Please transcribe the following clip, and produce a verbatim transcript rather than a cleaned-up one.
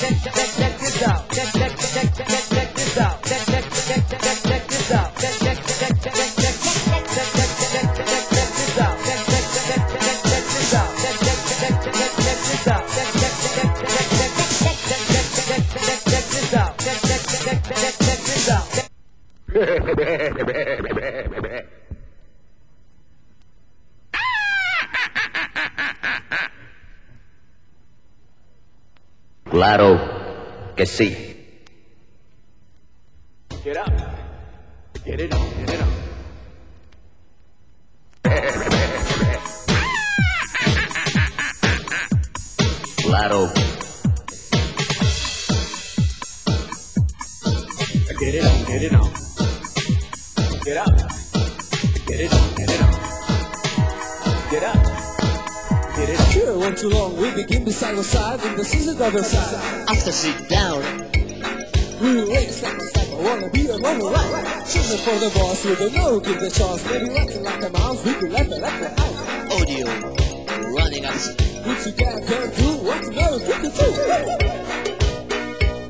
check this out. Check check check check check this out. Check check check check check this out. Check check check check check check check check check this out. Check check check check check this out. Check check check check check this out. Check check check check check check this out. Check check check check check this out. Claro que sí. Get up. Get it on, get it on. Claro. Get it on, get it on. Get up. Get it on, get it on. Get up. Get it on. Sure, won't too long. We begin the side by side with the scissors other side. After sit down, We will wait side by side. I wanna be on the right. Shooting for the boss with a no give the chance. Maybe acting like a mouse. We can left it left it out. audio running up. What you can't do, what you know, you can do.